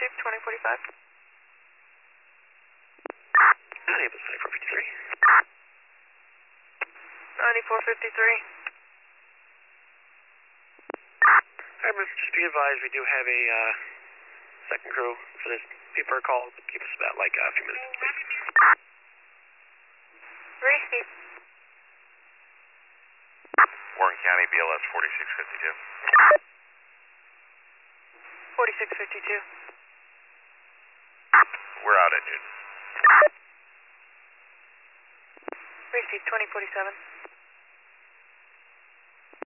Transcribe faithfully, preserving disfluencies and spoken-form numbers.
Received twenty forty-five. Enable ninety-four fifty-three. ninety-four fifty-three. Alright, mister, just be advised we do have a uh, second crew for this paper call. Give us about like uh, a few minutes, please. Received. Warren County, B L S forty-six fifty-two. forty-six fifty-two. We're out at noon. Received twenty forty-seven.